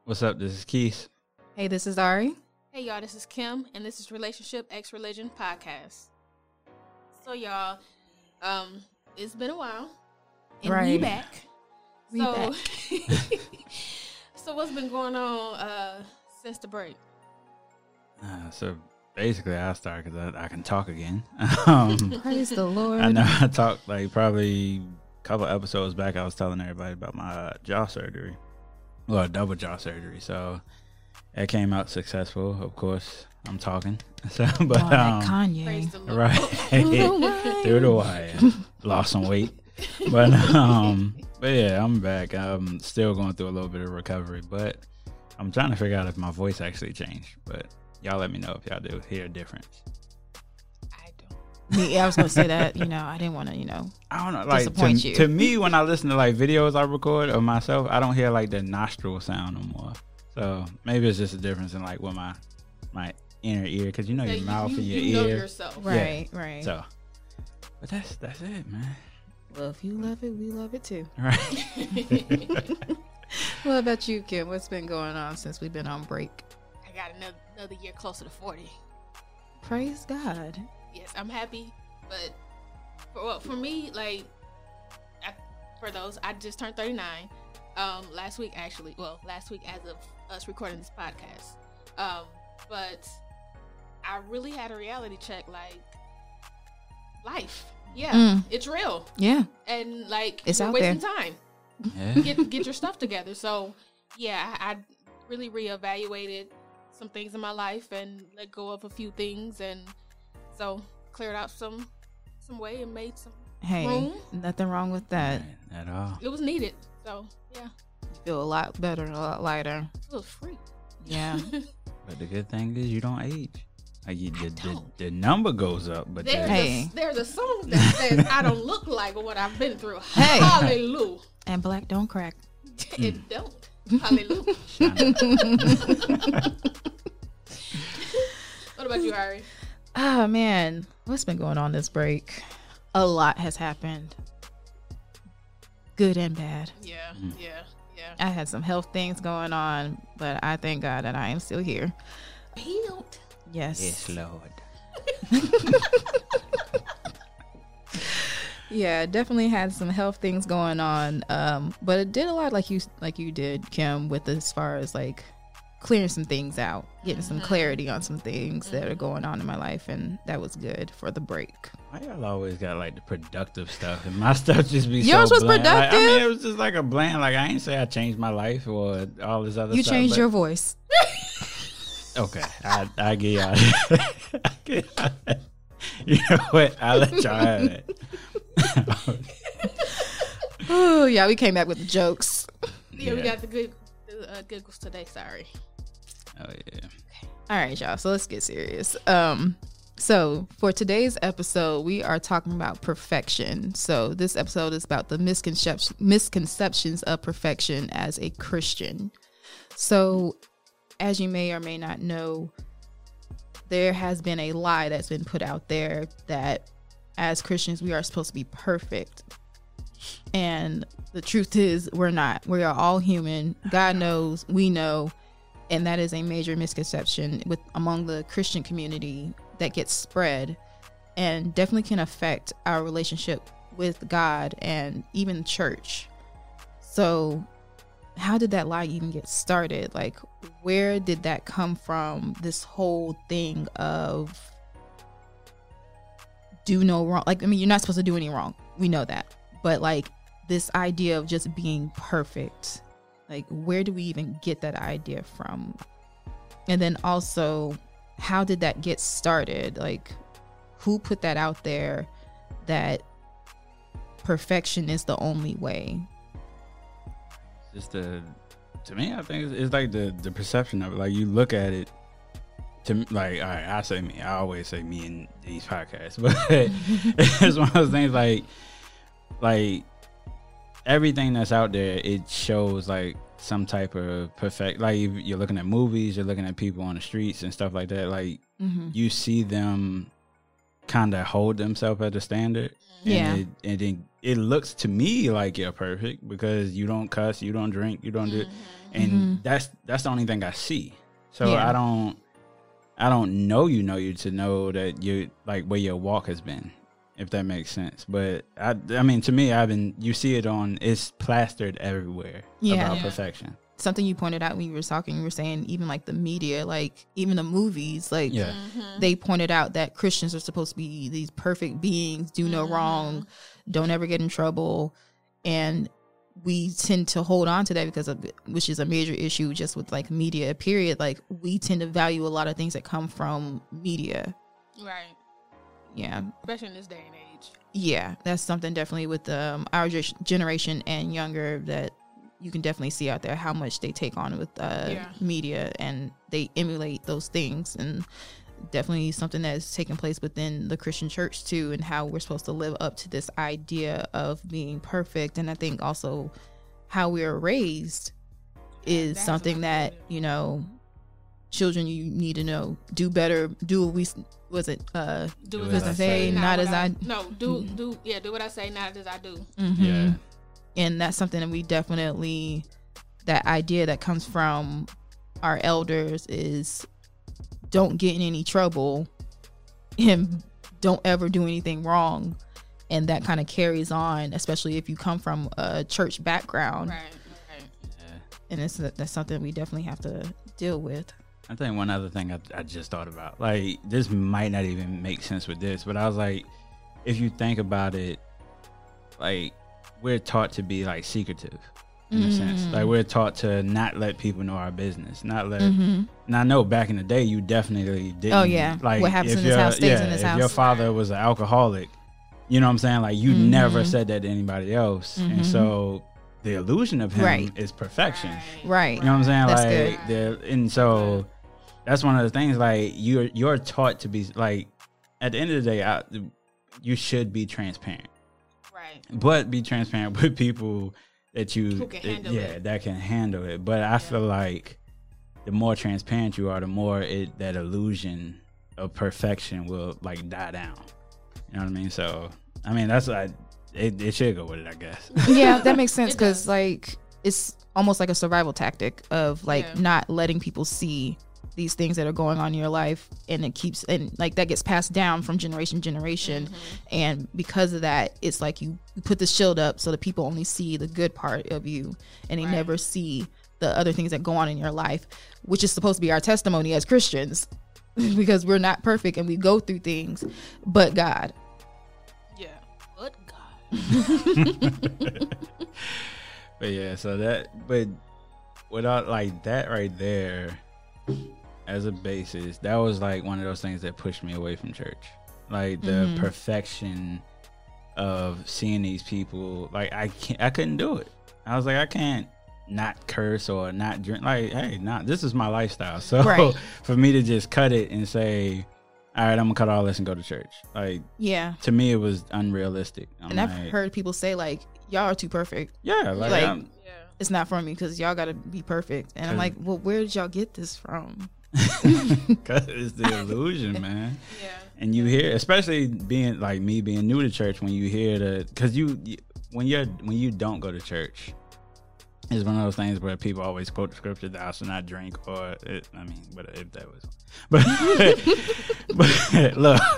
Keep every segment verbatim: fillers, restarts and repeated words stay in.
What's up? This is Keith. Hey, this is Ari. Hey, y'all, this is Kim, and this is Relationship X Religion Podcast. So, y'all, um, it's been a while, and right. we back. We so, back. so, what's been going on uh, since the break? Uh, so basically, I'll start because I, I can talk again. um, Praise the Lord. I know I talked like probably a couple episodes back. I was telling everybody about my uh, jaw surgery, well, double jaw surgery. So it came out successful. Of course, I'm talking. So, but oh, um, Kanye. Praise the Lord. right through the wire, lost some weight, but um, but yeah, I'm back. I'm still going through a little bit of recovery, but I'm trying to figure out if my voice actually changed. But y'all let me know if y'all do hear a difference. I don't. Yeah, I was going to say that. You know, I didn't want to, you know, I don't know. Like disappoint to, you. to me, when I listen to like videos I record of myself, I don't hear like the nostril sound no more. So maybe it's just a difference in like what my my inner ear, because you know Yeah, your mouth you, and your you know ear. yourself. right, right. So, but that's that's it, man. Well, if you love it, we love it too. Right. What about you, Kim? What's been going on since we've been on break? I got another, another year closer to forty. Praise God. Yes, I'm happy, but for, well, for me, like, I, for those, I just turned thirty-nine um, last week, actually. Well, last week as of us recording this podcast. Um, but I really had a reality check, like, life. Yeah, Mm. it's real. Yeah. And, like, It's you're out wasting there. time. Yeah. Get, get your stuff together. So, yeah, I, I really reevaluated some things in my life and let go of a few things, and so cleared out some some way and made some Hey, room. nothing wrong with that. At all. It was needed. So, yeah, You feel a lot better and a lot lighter. it was free. Yeah. But the good thing is you don't age. Like you, the, the, don't. the number goes up, but There's, the, Hey. a, there's a song that says, I don't look like what I've been through. Hey. Hallelujah. And black don't crack. It don't. Hallelujah. What about you, Ari? Oh, man. What's been going on this break? A lot has happened. Good and bad. Yeah, Mm. yeah, yeah. I had some health things going on, but I thank God that I am still here. Healed. Yes. yes, Lord. Yeah, definitely had some health things going on. Um, but it did a lot like you like you did, Kim, with as far as like clearing some things out, getting some Mhm. clarity on some things that are Mhm. going on in my life, and that was good for the break. Why y'all always got like the productive stuff, and my stuff just be Yours so was bland. Like, I productive. mean, it was just like a bland. Like I ain't say I changed my life or all this other You stuff. changed but- your voice. Okay, I I get y'all. I get y'all that. You know what? I'll let y'all have it. Oh yeah, we came back with the jokes. Yeah, we got the good the, uh, giggles today. Sorry. Oh yeah. All right, y'all. So let's get serious. Um, so for today's episode, we are talking about perfection. So this episode is about the misconception misconceptions of perfection as a Christian. So, as you may or may not know, there has been a lie that's been put out there that as Christians we are supposed to be perfect. And the truth is we're not. We are all human. God knows, we know. And that is a major misconception with among the Christian community that gets spread and definitely can affect our relationship with God and even church. So how did that lie even get started? Like, where did that come from? This whole thing of do no wrong. Like, I mean, you're not supposed to do any wrong. We know that. But like this idea of just being perfect, like where do we even get that idea from? And then also, how did that get started? Like, who put that out there that perfection is the only way? Just the to me, I think it's, it's like the the perception of it. Like you look at it. To me, like, all right, I say me. I always say me in these podcasts, but it's one of those things. Like, like everything that's out there, it shows like some type of perfect. Like if you're looking at movies, you're looking at people on the streets and stuff like that. Like Mm-hmm. you see them kind of hold themselves at a standard. Yeah. And, it, and then it looks to me like you're perfect because you don't cuss, you don't drink, you don't do, and Mm-hmm. that's that's the only thing I see. So Yeah. I don't I don't know you know you to know that you like where your walk has been, if that makes sense. But I I mean to me I've been you see it on it's plastered everywhere Yeah. about Yeah. perfection. Something you pointed out when you were talking, you were saying even like the media, like even the movies, like Yeah. they pointed out that Christians are supposed to be these perfect beings, do no wrong, don't ever get in trouble. And we tend to hold on to that because of, which is a major issue just with like media, period. Like we tend to value a lot of things that come from media. Right. Yeah. Especially in this day and age. Yeah. That's something definitely with um, our ge- generation and younger that you can definitely see out there how much they take on with uh, Yeah. media and they emulate those things, and definitely something that is taking place within the Christian church too, and how we're supposed to live up to this idea of being perfect. And I think also how we are raised is That's something what that, it is. you know, children, you need to know, do better, do what we, was it, uh, Do Do as as I I say, say. not what as I- No, do do yeah, do what I say, not as I do. mhm. Yeah. And that's something that we definitely, that idea that comes from our elders is don't get in any trouble and don't ever do anything wrong. And that kind of carries on, especially if you come from a church background. Right, right. Yeah. And it's, that's something we definitely have to deal with. I think one other thing I, I just thought about, like, this might not even make sense with this, but I was like, if you think about it, like, we're taught to be, like, secretive in a sense. Mm. Like, we're taught to not let people know our business, not let, Mm-hmm. and I know back in the day, you definitely didn't. Oh, yeah. Like, What happens if in this your- house stays yeah, in this if house. your father was an alcoholic, you know what I'm saying? Like, you Mhm. never said that to anybody else. Mhm. And so the illusion of him Right. is perfection. Right. You know what I'm saying? That's like, the and so that's one of the things. Like, you're you're taught to be like, at the end of the day, I, you should be transparent, Right. but be transparent with people that you, Who can handle yeah, it. that can handle it. But I feel like the more transparent you are, the more it that illusion of perfection will like die down. You know what I mean? So I mean that's like it, it should go with it, I guess. Yeah, that makes sense It because does. like it's almost like a survival tactic of like Yeah. not letting people see these things that are going on in your life, and it keeps and like that gets passed down from generation to generation. And because of that, it's like you put the shield up so that people only see the good part of you, and they Right. never see the other things that go on in your life, which is supposed to be our testimony as Christians because we're not perfect and we go through things, but God. Yeah. But God. But yeah, so that, but without like that right there as a basis, that was like one of those things that pushed me away from church. Like the Mhm. perfection of seeing these people, like I can't, I couldn't do it. I was like, I can't not curse or not drink. Like, hey, not this is my lifestyle. So Right. for me to just cut it and say, all right, I'm gonna cut all this and go to church. Like Yeah. to me, it was unrealistic. I'm And I've like, heard people say like, y'all are too perfect. yeah, like, like- I'm- Yeah. It's not for me because y'all got to be perfect. And I'm like, well, where did y'all get this from? Cause it's the illusion, man. Yeah. And you hear, especially being like me, being new to church, when you hear the, because you, you, when you're when you don't go to church, it's one of those things where people always quote the scripture, "Thou shalt not drink," or it, I mean, but if that was, but but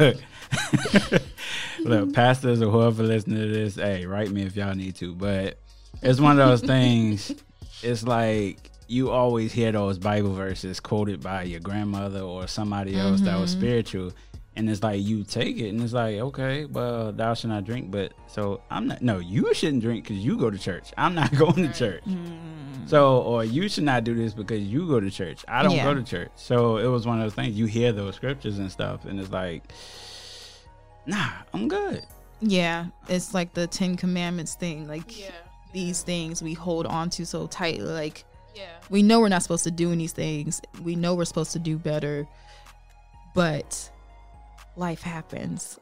look, look, pastors or whoever listening to this, hey, write me if y'all need to. But it's one of those things. It's like you always hear those Bible verses quoted by your grandmother or somebody else that was spiritual. And it's like you take it and it's like, okay, well, thou shalt not drink. But so I'm not, no, you shouldn't drink because you go to church. I'm not going to church. So, or you should not do this because you go to church. I don't Yeah. go to church. So it was one of those things. You hear those scriptures and stuff and it's like, nah, I'm good. Yeah. It's like the Ten Commandments thing. Like Yeah. these things we hold on to so tightly. Like Yeah. we know we're not supposed to do these things. We know we're supposed to do better. But life happens.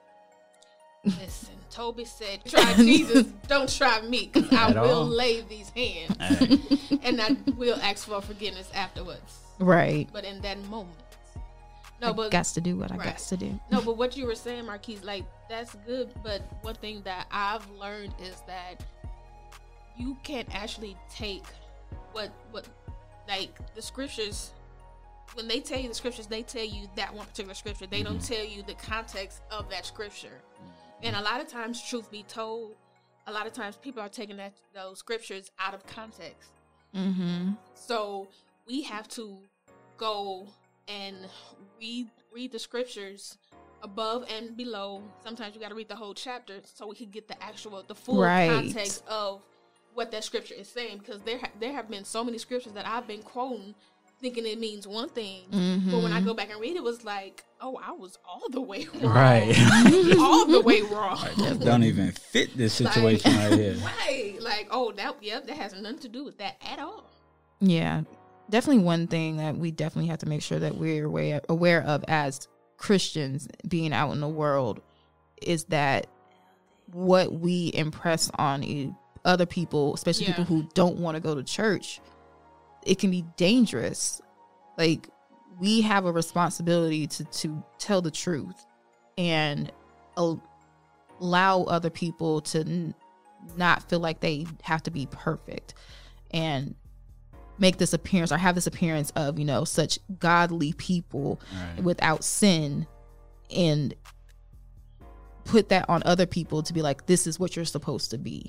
Listen, Toby said, "Try Jesus, don't try me, because I At will all. lay these hands, Hey, and I will ask for forgiveness afterwards." Right. But in that moment, No, I but got to do what I right. got to do. No, but what you were saying, Marquise, like that's good. But one thing that I've learned is that you can't actually take what what like the scriptures. When they tell you the scriptures, they tell you that one particular scripture. They don't tell you the context of that scripture. And a lot of times, truth be told, a lot of times people are taking that those scriptures out of context. Mm-hmm. So we have to go and read read the scriptures above and below. Sometimes you got to read the whole chapter so we can get the actual, the full Right. context of what that scripture is saying. Because there ha- there have been so many scriptures that I've been quoting, thinking it means one thing, Mm-hmm. but when I go back and read it, it was like, oh, I was all the way wrong, Right. all the way wrong. That don't even fit this situation Like- right here. Right, like, oh, that, yep, that has nothing to do with that at all. Yeah, definitely one thing that we definitely have to make sure that we're aware, aware of as Christians being out in the world is that what we impress on e- other people, especially Yeah. people who don't want to go to church, it can be dangerous. Like, we have a responsibility to, to tell the truth and al- allow other people to n- not feel like they have to be perfect and make this appearance or have this appearance of, you know, such godly people Right. without sin, and put that on other people to be like, this is what you're supposed to be,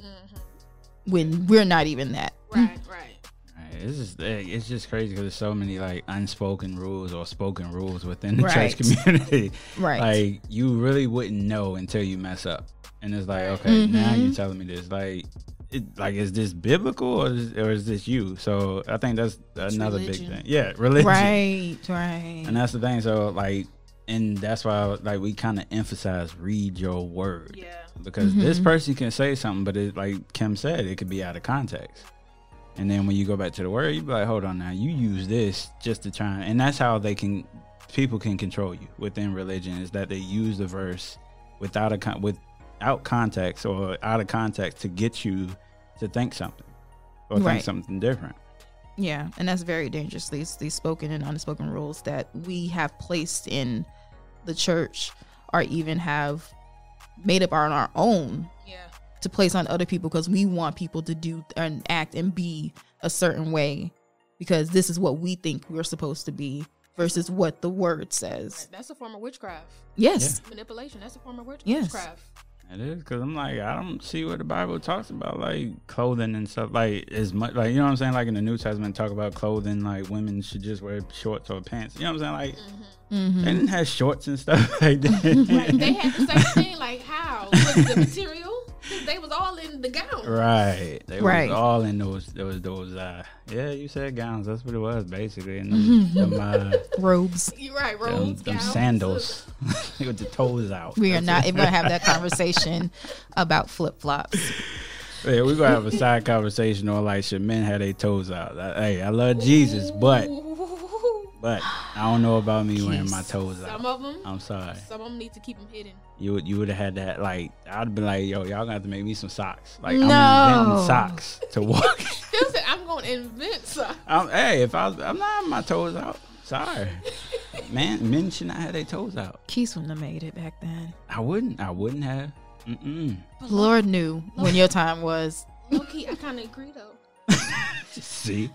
when we're not even that. Right, right. Right. It's just eh, it's just crazy because there's so many like unspoken rules or spoken rules within the Right. church community. Right. Like you really wouldn't know until you mess up, and it's like, okay, Mhm. now you're telling me this. Like, it, like is this biblical or is, or is this you? So I think that's another big religion. thing. Yeah, religion. Right, right. And that's the thing. So like, and that's why like we kind of emphasize read your word. Yeah. Because Mhm. this person can say something, but it, like Kim said, it could be out of context. And then when you go back to the word, you be like, hold on now, you use this just to try, and that's how they can, people can control you within religion, is that they use the verse without a con- without context or out of context to get you to think something or Right. think something different. Yeah, and that's very dangerous. These these spoken and unspoken rules that we have placed in the church, or even have made up on our own Yeah. to place on other people because we want people to do and act and be a certain way because this is what we think we're supposed to be versus what the word says. Right. That's a form of witchcraft. Yes. Manipulation. That's a form of witch- Yes. witchcraft. It is, because I'm like, I don't see what the Bible talks about, like clothing and stuff, like as much, like, you know what I'm saying, like in the New Testament talk about clothing, like women should just wear shorts or pants, you know what I'm saying, like Mm-hmm. they didn't have shorts and stuff like that. Right. They had the same thing. Like how was the material? 'Cause they was all in the gown. Right. They Right. was all in those those those uh yeah, you said gowns. That's what it was basically. And them, them uh Robes. You're right. them, Robes, them gowns. sandals with the toes out. We are That's not it. even going to have that conversation about flip flops. Yeah, we're gonna have a side conversation on like should men have their toes out. I, hey, I love Jesus, but but I don't know about me wearing my toes out. Some of them. I'm sorry. Some of them need to keep them hidden. You would you would have had that like I'd be like, yo, y'all gonna have to make me some socks. Like I'm No. inventing socks to walk. Still said I'm going to invent something. I'm, hey, if I was, I'm not having my toes out. Sorry, man. Men should not have their toes out. Keith wouldn't have made it back then. I wouldn't. I wouldn't have. Mm-mm. Lord knew when your time was. Low key, I kind of agree though. See,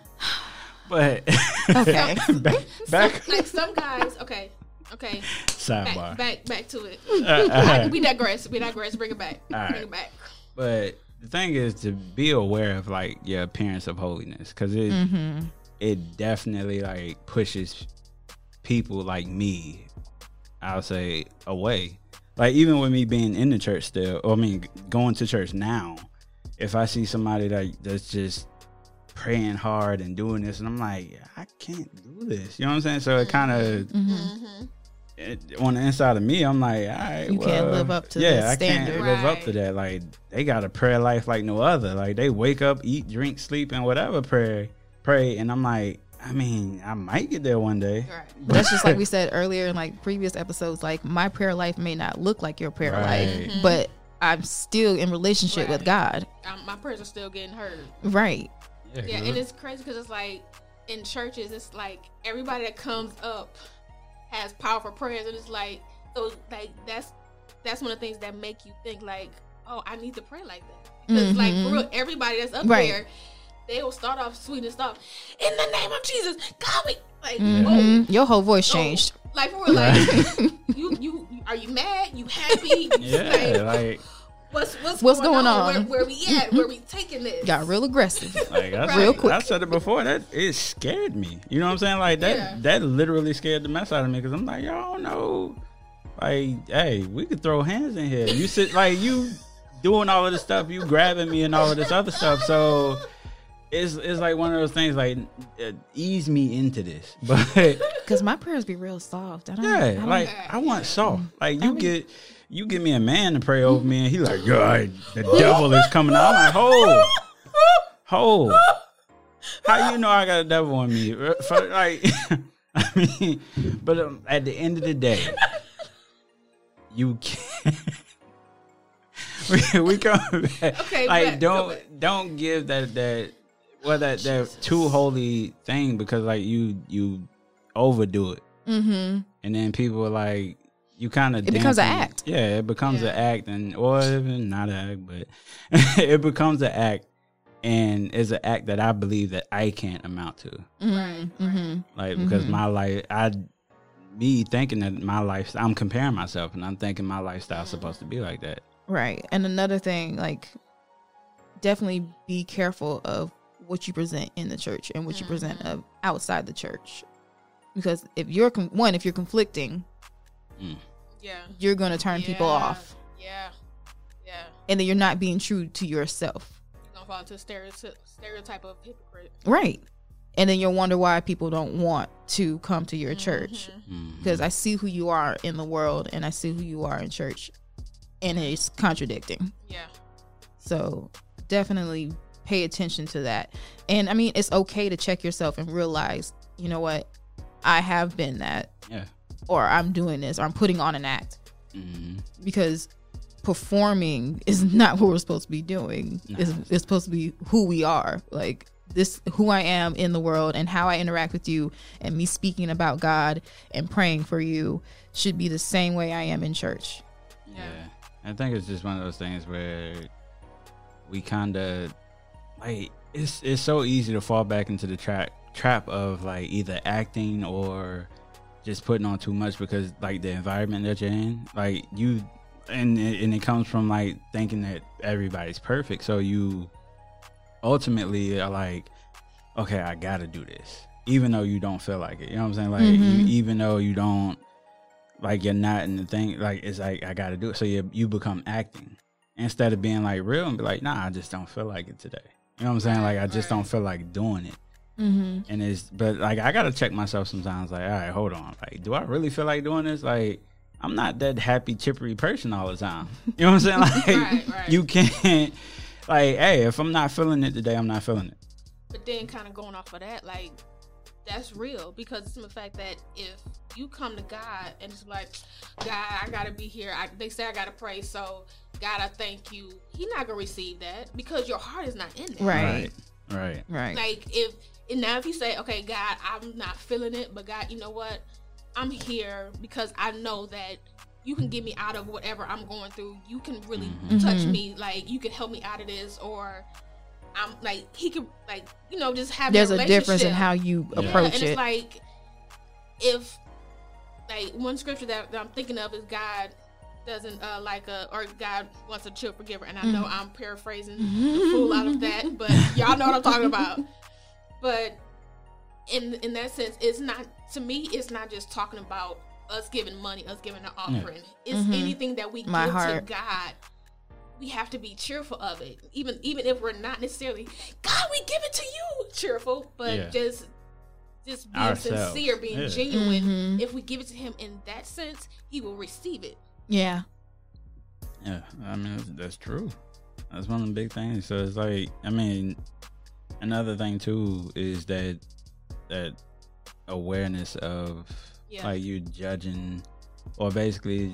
but Okay. back, back Like some guys. Okay. Okay. sidebar. Back, back, back to it. Uh, uh, We digress. We digress. Bring it back. All Bring right. it back. but the thing is to be aware of like your appearance of holiness, because it Mm-hmm. it definitely like pushes people like me, I'll say, away. Like even with me being in the church still, or I mean going to church now, if I see somebody that that's just praying hard and doing this, and I'm like, I can't do this. You know what I'm saying? So it kind of Mm-hmm. Mm-hmm. on the inside of me, I'm like, all right, You well, can't live up to yeah, the I standard. can't live up Right. to that. Like they got a prayer life like no other. Like they wake up, eat, drink, sleep, and whatever prayer pray, and I'm like, I mean, I might get there one day. Right. But that's just like we said earlier in like previous episodes. Like my prayer life may not look like your prayer Right. life, but I'm still in relationship with Right. God. Um, my prayers are still getting heard. Right. Yeah, Yeah, 'cause and it- it's crazy because it's like in churches, it's like everybody that comes up has powerful prayers, and it's like so like that's that's one of the things that make you think like, oh, I need to pray like that, because mm-hmm. like for real, everybody that's up right. there, they will start off sweet and stuff. In the name of Jesus, God, we like mm-hmm. oh, your whole voice changed. Oh, like for real, like you, you, are you mad? You happy? You yeah, like, like what's what's, what's going, going on? on? Where, where we at? Where we taking this? Got real aggressive. Like I Right. said, real quick. I said it before. That it scared me. You know what I'm saying? Like that. Yeah. That literally scared the mess out of me because I'm like, y'all don't know. Like, hey, we could throw hands in here. You sit like you doing all of this stuff. You grabbing me and all of this other stuff. So. It's it's like one of those things like uh, ease me into this, but because my prayers be real soft. I don't, yeah, I don't, like I want soft. Like you I mean, get you give me a man to pray over me, and he like, God, the devil is coming out. I'm like, hold, hold. How you know I got a devil on me? For, like, I mean, but um, at the end of the day, you can't. we, we come back. Okay, like back, don't don't give that that. Well, that that too holy thing because like you you overdo it, mm-hmm. and then people are like you kind of it becomes an act. Yeah, it becomes Yeah. an act, and or even not an act, but it becomes an act, and it's an act that I believe that I can't amount to. Mm-hmm. Mm-hmm. Like because Mhm. my life, I me thinking that my life, I'm comparing myself, and I'm thinking my lifestyle's supposed to be like that. Right, and another thing, like definitely be careful of what you present in the church and what mm-hmm. you present of outside the church, because if you're con- one if you're conflicting mm. yeah you're going to turn yeah. people off, yeah yeah and then you're not being true to yourself. You're gonna fall into a stereotype stereotype of hypocrite, Right, and then you'll wonder why people don't want to come to your church, Mm-hmm. because I see who you are in the world and I see who you are in church, and it's contradicting. yeah So definitely pay attention to that. And I mean, it's okay to check yourself and realize, you know what, I have been that, Yeah. or I'm doing this, or I'm putting on an act, Mm-hmm. because performing is not what we're supposed to be doing. No. It's, it's supposed to be who we are. Like this, who I am in the world and how I interact with you, and me speaking about God and praying for you should be the same way I am in church. Yeah. Yeah. I think it's just one of those things where we kind of like it's it's so easy to fall back into the trap trap of like either acting or just putting on too much because like the environment that you're in, like you and and it comes from like thinking that everybody's perfect, so you ultimately are like, okay, I gotta do this even though you don't feel like it, you know what I'm saying? Like Mm-hmm. you, even though you don't like you're not in the thing, like it's like I gotta do it, so you you become acting instead of being like real and be like, nah, I just don't feel like it today. You know what I'm saying? Like I just Right. don't feel like doing it. Mm-hmm. And it's, but like I gotta check myself sometimes. Like, all right, hold on. Like, do I really feel like doing this? Like, I'm not that happy, chippery person all the time. You know what I'm saying? Like, Right, right. you can't. Like, hey, if I'm not feeling it today, I'm not feeling it. But then kind of going off of that, like, that's real, because it's the fact that if you come to God and it's like, God, I gotta be here. I, they say I gotta pray, so God, I thank you. He's not gonna receive that because your heart is not in there. Right. Right. Right. Right. Like if and now if you say, okay, God, I'm not feeling it, but God, you know what? I'm here because I know that you can get me out of whatever I'm going through. You can really Mm-hmm. touch Mhm. me. Like you can help me out of this, or I'm like he could like you know just have. There's that a difference in relationship. how you Yeah. approach and it. it's like if like one scripture that, that I'm thinking of is God doesn't uh, like a or God wants a chill forgiver, and I know Mm-hmm. I'm paraphrasing the fool out of that, but y'all know what I'm talking about. But in in that sense, it's not to me. It's not just talking about us giving money, us giving an offering. It's Mhm. anything that we My give heart. to God. We have to be cheerful of it, even even if we're not necessarily God. We give it to you, cheerful, but Yeah. just just being Ourselves. sincere, being Yeah. genuine. Mhm. If we give it to Him in that sense, He will receive it. Yeah. Yeah, I mean that's, that's true. That's one of the big things. So it's like, I mean, another thing too is that that awareness of Yeah. like you judging, or basically,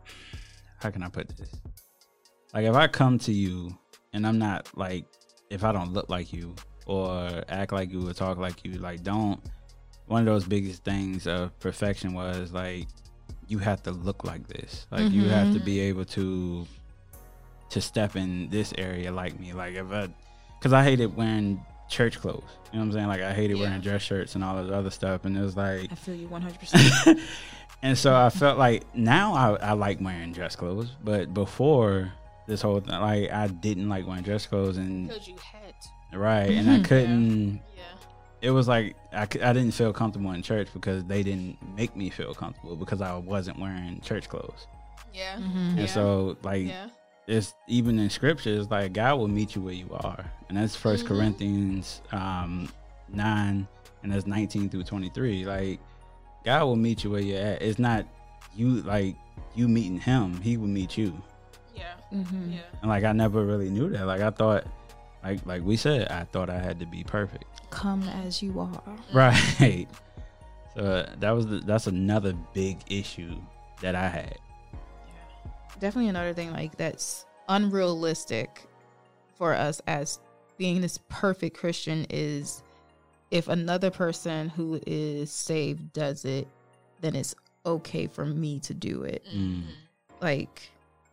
how can I put this? Like if I come to you and I'm not like, if I don't look like you or act like you or talk like you, like don't one of those biggest things of perfection was like you have to look like this. Like mm-hmm. you have to be able to to step in this area like me. Like if I, because I hated wearing church clothes. You know what I'm saying? Like I hated yeah. wearing dress shirts and all this other stuff. And it was like I feel you one hundred percent. And so I felt like now I, I like wearing dress clothes, but before this whole thing, like I didn't like wearing dress clothes and because you had to. Right, and I couldn't. Yeah. yeah. It was like I, I didn't feel comfortable in church because they didn't make me feel comfortable because I wasn't wearing church clothes. Yeah. Mm-hmm. And yeah. so like yeah. it's even in scripture, it's like God will meet you where you are, and that's First mm-hmm. Corinthians um, nine, and that's nineteen through twenty three. Like God will meet you where you're at. It's not you like you meeting Him; He will meet you. Yeah. Mm-hmm. Yeah. And like I never really knew that. Like I thought. Like like we said, I thought I had to be perfect. Come as you are. Right. So uh, that was the, that's another big issue that I had. Yeah. Definitely another thing like that's unrealistic for us as being this perfect Christian is if another person who is saved does it, then it's okay for me to do it. Mm. Like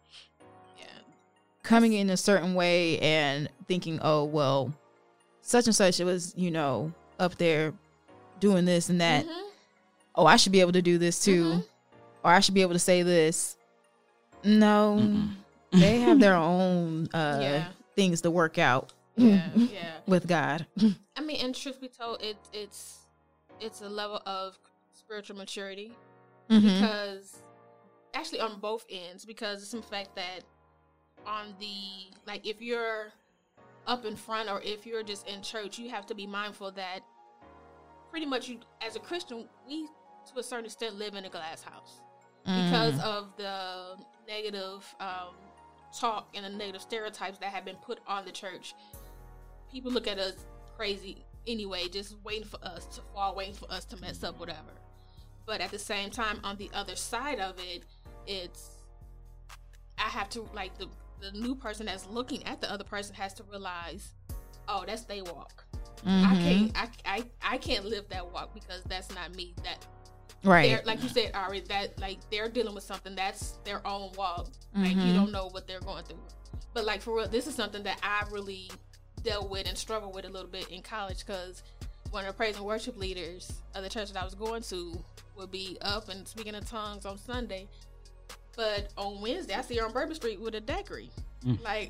coming in a certain way and thinking, oh, well, such and such, it was, you know, up there doing this and that. Mm-hmm. Oh, I should be able to do this too. Mm-hmm. Or I should be able to say this. No, Mm-mm. They have their own uh, yeah. things to work out yeah, yeah. with God. I mean, and truth be told, it, it's, it's a level of spiritual maturity mm-hmm. because actually on both ends, because it's the fact that on the, like, if you're up in front or if you're just in church, you have to be mindful that pretty much you, as a Christian, we, to a certain extent, live in a glass house mm. because of the negative um, talk and the negative stereotypes that have been put on the church. People look at us crazy anyway, just waiting for us to fall, waiting for us to mess up, whatever. But at the same time, on the other side of it, it's, I have to, like, the the new person that's looking at the other person has to realize, oh, that's they walk. Mm-hmm. I can't, I, I, I can't live that walk because that's not me. That right, like you said, Ari, that like they're dealing with something that's their own walk. Mm-hmm. Like you don't know what they're going through. But like for real, this is something that I really dealt with and struggled with a little bit in college because one of the praise and worship leaders of the church that I was going to would be up and speaking in tongues on Sunday. But on Wednesday, I see her on Bourbon Street with a daiquiri. Mm. Like,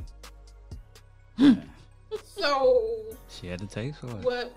so. She had to taste for it. What?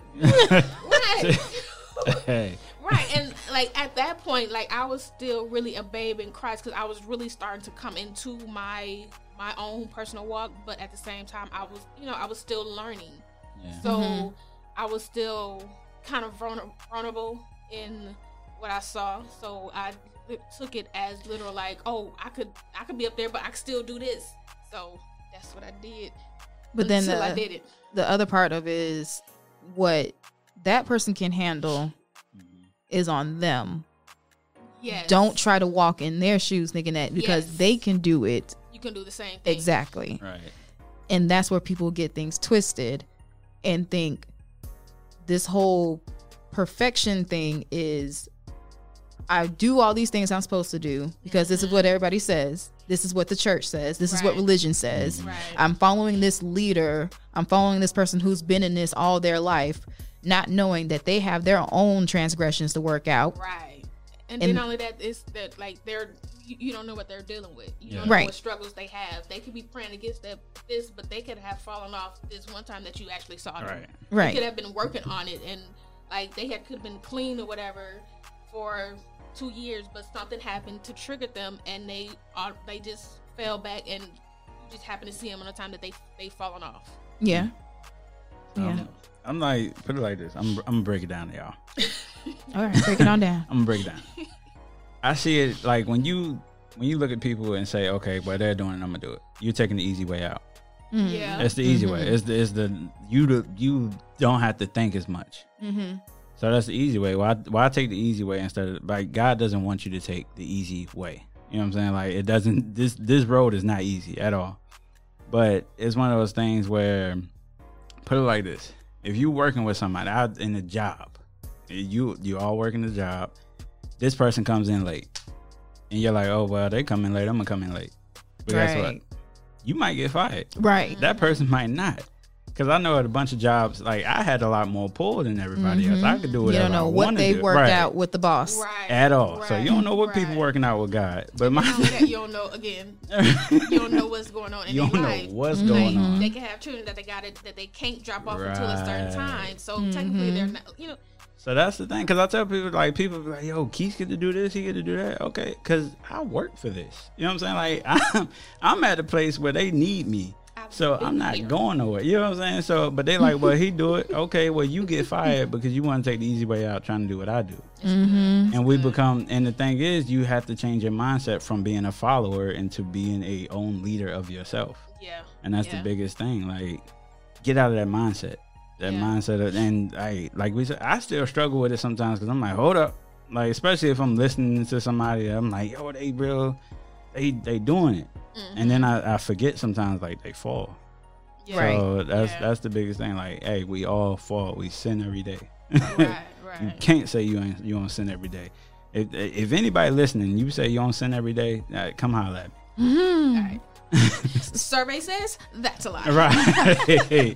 Right. Hey. Right. And, like, at that point, like, I was still really a babe in Christ because I was really starting to come into my my own personal walk. But at the same time, I was, you know, I was still learning. Yeah. So, mm-hmm. I was still kind of vulnerable in what I saw. So, I took it as literal, like, oh, I could I could be up there, but I could still do this. So that's what I did. But then the, I did it. The other part of it is what that person can handle mm-hmm. is on them. Yes. Don't try to walk in their shoes thinking that because yes. they can do it. You can do the same thing. Exactly. Right. And that's where people get things twisted and think this whole perfection thing is I do all these things I'm supposed to do because mm-hmm. this is what everybody says. This is what the church says. This right. is what religion says. Right. I'm following this leader. I'm following this person who's been in this all their life, not knowing that they have their own transgressions to work out. Right. And, and then only that is that like they're you, you don't know what they're dealing with. You yeah. don't know right. what struggles they have. They could be praying against that this, but they could have fallen off this one time that you actually saw them. Right. Right. They could have been working on it and like they had could have been clean or whatever for two years, but something happened to trigger them, and they are they just fell back, and you just happen to see them on the time that they they fallen off. Yeah, um, yeah. I'm like, put it like this. I'm I'm gonna break it down to y'all. All right, break it on down. I'm gonna break it down. I see it like when you when you look at people and say, okay, well they're doing it, I'm gonna do it. You're taking the easy way out. Mm. Yeah, it's the easy mm-hmm. way. It's the it's the you the, you don't have to think as much. Mm-hmm. So that's the easy way. Why why take the easy way instead of like God doesn't want you to take the easy way. You know what I'm saying? Like it doesn't this this road is not easy at all. But it's one of those things where put it like this. If you're working with somebody out in a job you you all working the job. This person comes in late, and you're like, oh well, they come in late. I'm gonna come in late. But guess what? Right. You might get fired. Right. That person might not. Because I know at a bunch of jobs, like I had a lot more pull than everybody Mhm. else. I could do You whatever don't know I what wanna they do. worked Right. out with the boss. Right. At all. Right. So you don't know what people Right. working out with God. But my Not only that, you don't know again. You don't know what's going on in you their don't know life. what's Mhm. going Like, on. they can have children that they got it that they can't drop off until a certain Right. time. So Mhm. technically, they're not. You know, So that's the thing. Because I tell people, like, people be like, yo, Keith get to do this, he get to do that. Okay. Because I work for this. You know what I'm saying? Like, I'm, I'm at a place where they need me. I've So been I'm not here. going nowhere. You know what I'm saying? So, but they like, well, he do it. Okay, well, you get fired because you want to take the easy way out trying to do what I do. Mm-hmm. And we become, and the thing is, you have to change your mindset from being a follower into being a own leader of yourself. Yeah. And that's Yeah. the biggest thing. Like, get out of that mindset. That Yeah. mindset of, and I, like we said, I still struggle with it sometimes because I'm like, hold up. Like, especially if I'm listening to somebody, I'm like, yo, they real, they they doing it. Mhm. And then I, I forget sometimes, like, they fall. Yeah. Right. So that's Yeah. that's the biggest thing. Like, hey, we all fall. We sin every day. Right. You Right. can't say you ain't you don't sin every day. If if anybody listening, you say you don't sin every day, uh, come holler at me. Mm-hmm. All right. Survey says that's a lie. Right.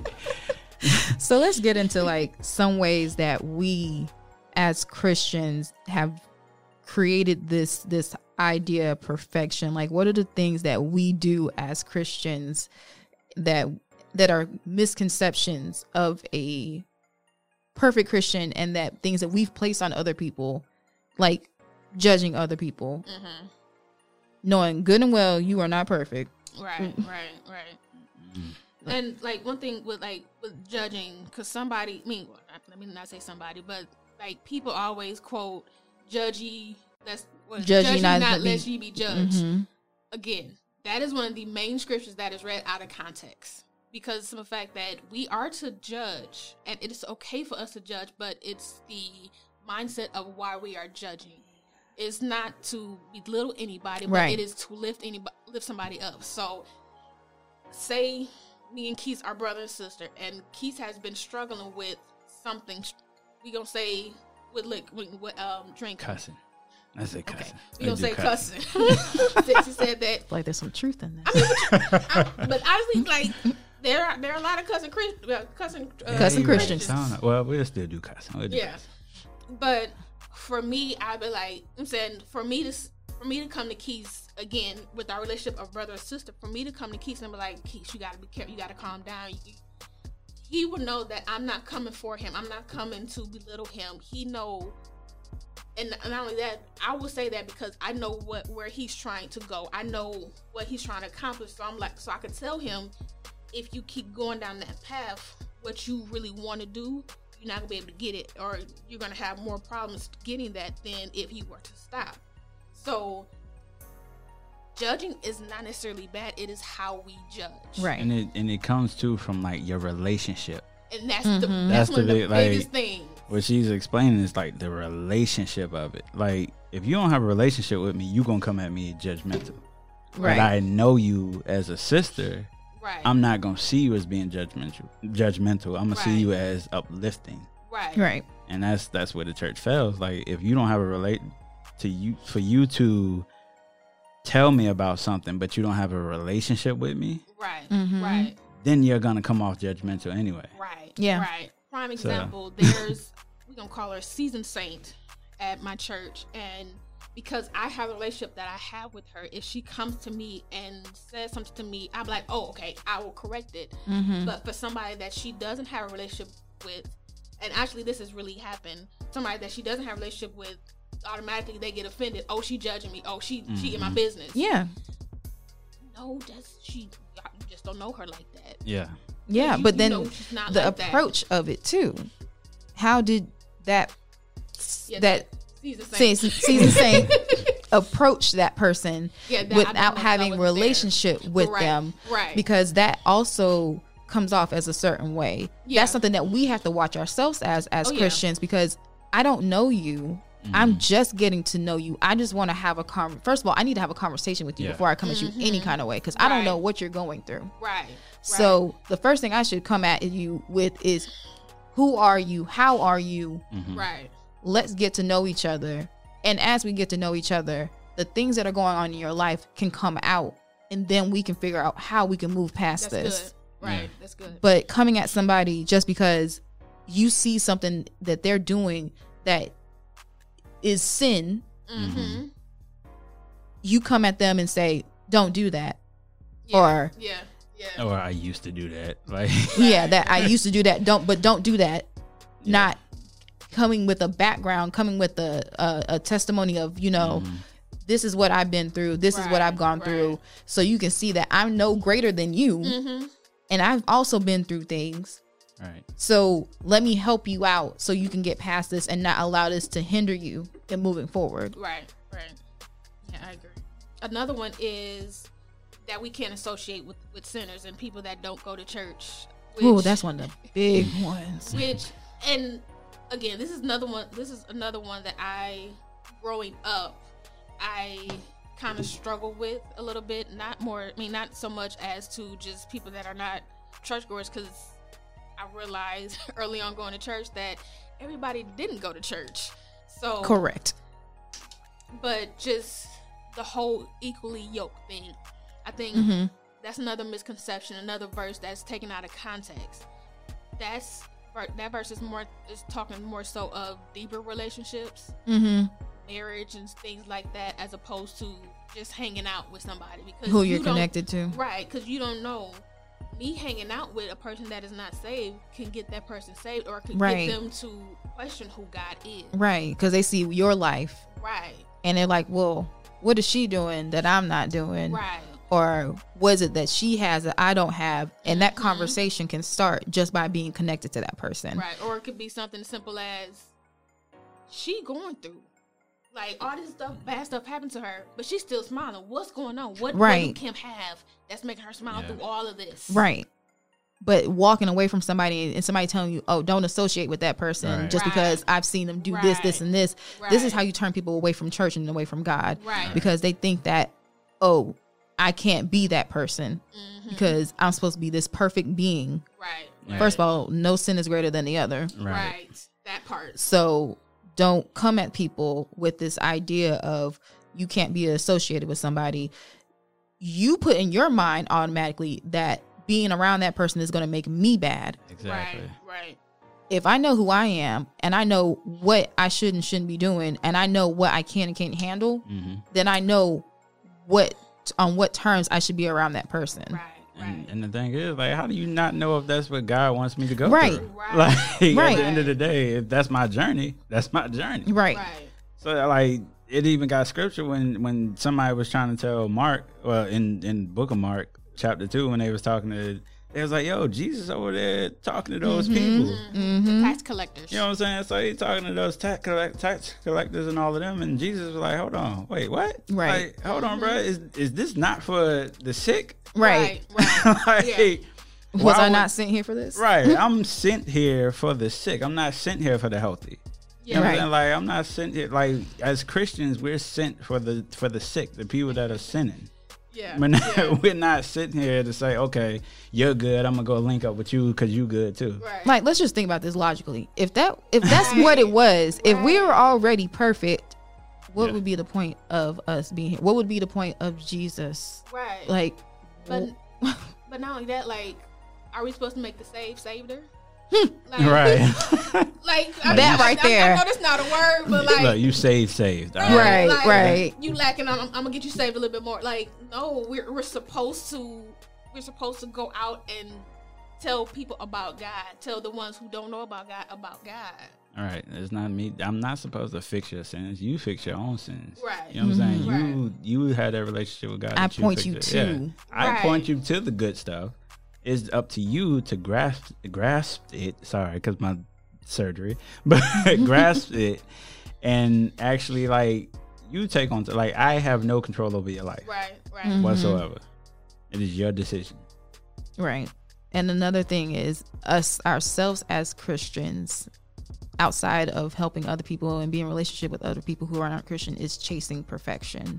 So let's get into like some ways that we as Christians have created this this idea of perfection. Like, what are the things that we do as Christians that that are misconceptions of a perfect Christian, and that things that we've placed on other people, like judging other people, Mm-hmm. knowing good and well you are not perfect. Right. Right. Right. And like one thing with like with judging, because somebody, I mean, well, not- let me not say somebody, but like people always quote, "Judge ye, that's what, Judge judge ye ye not, not, but be- lest ye be judged." Mhm. Again, that is one of the main scriptures that is read out of context, because of the fact that we are to judge, and it is okay for us to judge, but it's the mindset of why we are judging. It's not to belittle anybody, but Right. it is to lift anybody, lift somebody up. So, say me and Keith are brother and sister, and Keith has been struggling with something. We gonna say with lick, with, with um drinking. Cussing. I say Okay, cussing. we They gonna do say cussing. Since you said that, Like there's some truth in this. I mean, I, but honestly, like there are there are a lot of cussing Christ, uh, cussing uh, Cussing Yeah, Christians. I don't know. Well, we'll still do cussing. We'll do Yeah, cussing. but for me, I be like, I'm saying for me to s- for me to come to Keith again with our relationship of brother or sister, for me to come to Keith and be like, Keith, you gotta be careful, you gotta calm down. You, he would know that I'm not coming for him. I'm not coming to belittle him. He know, and not only that, I will say that because I know what where he's trying to go. I know what he's trying to accomplish. So I'm like, so I could tell him, if you keep going down that path, what you really want to do, you're not gonna be able to get it, or you're gonna have more problems getting that than if he were to stop. So judging is not necessarily bad. It is how we judge, Right. And it and it comes too from like your relationship. And that's the Mhm. that's, That's one the of big, the like- biggest things. What she's explaining is like the relationship of it. Like if you don't have a relationship with me, you gonna come at me judgmental. Right. But I know you as a sister. Right. I'm not gonna see you as being judgmental. Judgmental. I'm gonna see Right. you as uplifting. right. Right. And that's that's where the church fails. Like if you don't have a relate to you, for you to tell me about something, but you don't have a relationship with me, Right. Mhm. Right. then you're gonna come off judgmental anyway. Right. Yeah. Right. Prime So- example, there's we're gonna call her seasoned saint at my church, and because I have a relationship that I have with her, if she comes to me and says something to me, I'm like, oh, okay, I will correct it. Mm-hmm. But for somebody that she doesn't have a relationship with, and actually this has really happened, somebody that she doesn't have a relationship with, automatically they get offended. Oh, she judging me. Oh, she she in my Mhm. business. Yeah. No, that's she. You just don't know her like that. Yeah. Yeah. You- but you then know she's not the like that. approach of it too. How did that Yeah, that season season season saint approach that person Yeah, that- I without don't know if I having was there. relationship with Right, them? right. Because that also comes off as a certain way. Yeah. That's something that we have to watch ourselves as as Oh, yeah. Christians, because I don't know you. Mm-hmm. I'm just getting to know you. I just want to have a con. First of all, I need to have a conversation with you Yeah. before I come at you any kind of way, because I don't Right. know what you're going through. Right. So the first thing I should come at you with is, who are you? How are you? Mhm. Right. let's get to know each other. And as we get to know each other, the things that are going on in your life can come out, and then we can figure out how we can move past That's this. good. Right. Yeah. That's good. But coming at somebody just because you see something that they're doing that is sin, Mm-hmm. you come at them and say, don't do that. Yeah. Or, Yeah. Yeah. Or I used to do that. Like, yeah, that I used to do that. Don't, but don't do that. Yeah. Not coming with a background, coming with a, a, a testimony of, you know, Mhm. this is what I've been through. This is what Right, I've gone right. through. So you can see that I'm no greater than you. Mm-hmm. And I've also been through things. right. So let me help you out so you can get past this and not allow this to hinder you in moving forward. Right. Right. Yeah, I agree. Another one is that we can't associate with, with sinners and people that don't go to church. Which, Ooh, that's one of the big ones. which, and again, this is another one. This is another one that I, growing up, I kind of struggle with a little bit. Not more, I mean, not so much as to just people that are not churchgoers, because I realized early on going to church that everybody didn't go to church. So Correct. but just the whole equally yoked thing. I think Mm-hmm. that's another misconception, another verse that's taken out of context. That's that verse is more is talking more so of deeper relationships, Mm-hmm. marriage, and things like that, as opposed to just hanging out with somebody because Who you you're don't- connected to. right? Because you don't know. Me hanging out with a person that is not saved can get that person saved, or can Right. get them to question who God is. Right. Because they see your life Right, and they're like, well, what is she doing that I'm not doing? right, Or what is it that she has that I don't have? And that Mhm. conversation can start just by being connected to that person. right. Or it could be something as simple as she going through. Like, all this stuff, bad stuff happened to her, but she's still smiling. What's going on? What, what Right. do Kim have that's making her smile Yeah. through all of this? Right. But walking away from somebody and somebody telling you, oh, don't associate with that person Right. just Right. because I've seen them do this, this, Right. and this. This is Right. how you turn people away from church and away from God. Right. Because they think that, oh, I can't be that person Mhm. because I'm supposed to be this perfect being. Right. Right. First of all, no sin is greater than the other. Right. Right. That part. So don't come at people with this idea of you can't be associated with somebody. You put in your mind automatically that being around that person is going to make me bad. Exactly. Right. Right. If I know who I am and I know what I should and shouldn't be doing, and I know what I can and can't handle, Mm-hmm. then I know what on what terms I should be around that person. Right. And, Right. and the thing is, like, how do you not know if that's what God wants me to go Right. through? Right. Like, at Right. the end of the day, if that's my journey, that's my journey. Right. Right. So, like, it even got scripture when when somebody was trying to tell Mark, well, in in Book of Mark, chapter two, when they was talking to, they was like, "Yo, Jesus over there talking to those people." Mm-hmm. The tax collectors. You know what I'm saying? So he talking to those tax, collect, tax collectors and all of them, and Jesus was like, "Hold on, wait, what? Right. Like, hold on, bro. Is is this not for the sick? Right. Right. right. like, Yeah. Was why I would- not sent here for this? Right. I'm sent here for the sick. I'm not sent here for the healthy. You know what I'm Right. saying? Like, I'm not sent here. Like, as Christians, we're sent for the for the sick, the people that are sinning. Yeah. We're not, yeah. we're not sitting here to say, okay, you're good. I'm gonna go link up with you because you good too. Right. Like, let's just think about this logically. If that if that's what it was, if we were already perfect, what Yeah. would be the point of us being here? What would be the point of Jesus? right. Like, But but not only that, like, are we supposed to make the save saved her? Hmm. Like, Right. Like I, That I, right I, there. I know that's not a word, but like, Look, you saved, saved. all Right, like, right. You lacking. I'm, I'm gonna get you saved a little bit more. Like, no, we're we're supposed to we're supposed to go out and tell people about God. Tell the ones who don't know about God about God. All right, it's not me. I'm not supposed to fix your sins. You fix your own sins. Right. You know what I'm saying? Mhm. You you had that relationship with God. I that point fixed you it. to. Yeah. I Right. point you to the good stuff. It's up to you to grasp grasp it. Sorry, because my surgery, but grasp it and actually like you take on. Like I have no control over your life Right. Right. Mhm. whatsoever. It is your decision. right. And another thing is us ourselves as Christians, outside of helping other people and being in a relationship with other people who are not Christian, is chasing perfection.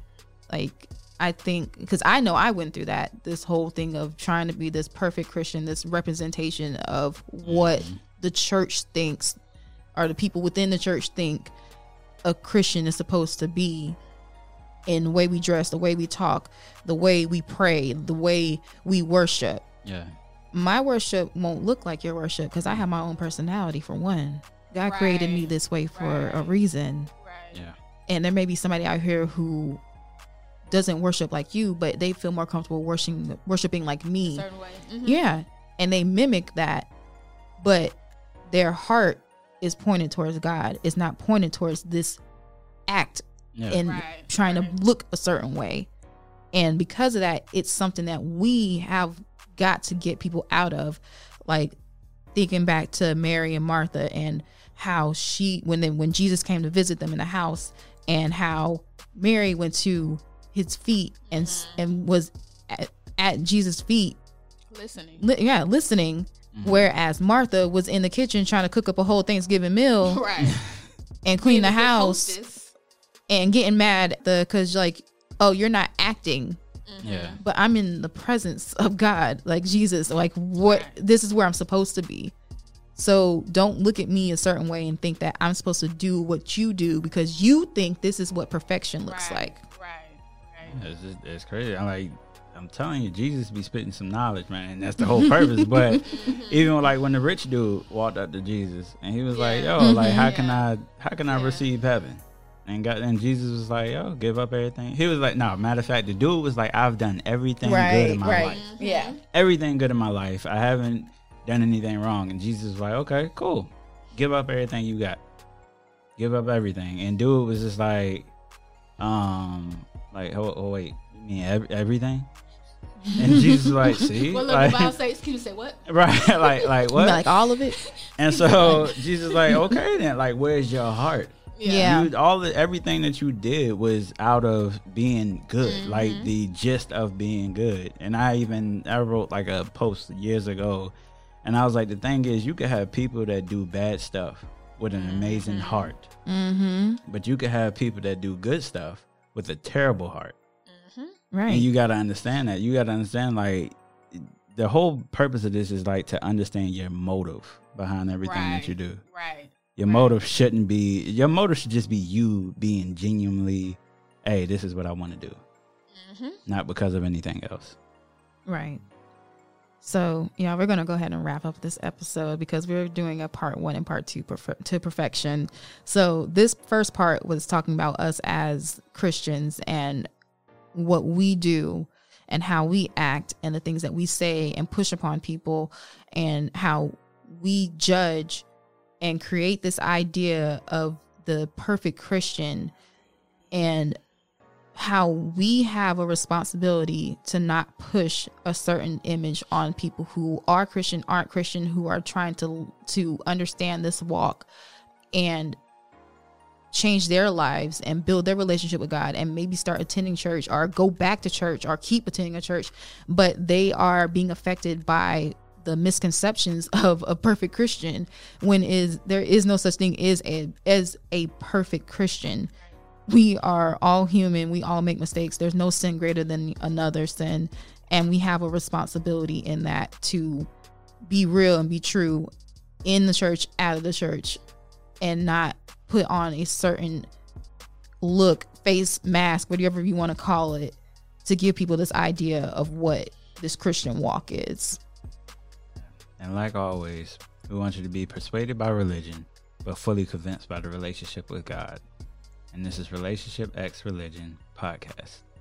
Like, I think, because I know I went through that, this whole thing of trying to be this perfect Christian, this representation of what Mhm. the church thinks or the people within the church think a Christian is supposed to be, in the way we dress, the way we talk, the way we pray, the way we worship. Yeah. My worship won't look like your worship because I have my own personality, for one. God Right. created me this way for Right. a reason. Right. Yeah. And there may be somebody out here who doesn't worship like you, but they feel more comfortable worshiping worshiping like me. Certain way. Mhm. Yeah. And they mimic that, but their heart is pointed towards God. It's not pointed towards this act Yeah. and Right, trying right. to look a certain way. And because of that, it's something that we have got to get people out of. Like thinking back to Mary and Martha and how she, when they, when Jesus came to visit them in the house, and how Mary went to his feet and Mm-hmm. and was at, at Jesus' feet, Listening. li- yeah, listening. Mm-hmm. Whereas Martha was in the kitchen trying to cook up a whole Thanksgiving meal Right. and clean the Being a good house hostess. and getting mad the because like, oh, you're not acting, Yeah. but I'm in the presence of God, like Jesus. Like, what? Right. This is where I'm supposed to be. So don't look at me a certain way and think that I'm supposed to do what you do because you think this is what perfection looks Right. like. Right. Right. It's, just, it's crazy. I'm like, I'm telling you, Jesus be spitting some knowledge, man. And that's the whole purpose. But even like when the rich dude walked up to Jesus and he was like, Yeah. yo, like, how can Yeah. I, how can I Yeah. receive heaven? And God, and Jesus was like, yo, give up everything. He was like, no, matter of fact, the dude was like, I've done everything good in my life. Yeah. Everything good in my life. I haven't done anything wrong. And Jesus was like, okay, cool. Give up everything you got. Give up everything. And dude was just like, um, like, oh, oh wait, you mean ev- everything? And Jesus was like, see, Well, look, like, the Bible says, can you say what? right, like, like You what? mean like all of it. And so Jesus was like, okay, then, like, where's your heart? Yeah. You, all the everything that you did was out of being good, Mm-hmm. like the gist of being good. And I even I wrote like a post years ago, and I was like, the thing is, you could have people that do bad stuff with an amazing heart, Mm-hmm. but you could have people that do good stuff with a terrible heart. Right. And you got to understand that. You got to understand, like, the whole purpose of this is like to understand your motive behind everything that Right. you do. Right. Your motive shouldn't be, your motive should just be you being genuinely, hey, this is what I want to do. Mm-hmm. Not because of anything else. Right. So, yeah, we're going to go ahead and wrap up this episode because we're doing a part one and part two perf- to perfection. So this first part was talking about us as Christians and what we do and how we act and the things that we say and push upon people and how we judge and create this idea of the perfect Christian, and how we have a responsibility to not push a certain image on people who are Christian, aren't Christian, who are trying to to understand this walk and change their lives and build their relationship with God and maybe start attending church or go back to church or keep attending a church, but they are being affected by the misconceptions of a perfect Christian, when is there is no such thing as a as a perfect Christian. We are all human. We all make mistakes. There's no sin greater than another sin. And we have a responsibility in that to be real and be true in the church, out of the church, and not put on a certain look, face, mask, whatever you want to call it, to give people this idea of what this Christian walk is. And like always, we want you to be persuaded by religion, but fully convinced by the relationship with God. And this is Relationship X Religion Podcast.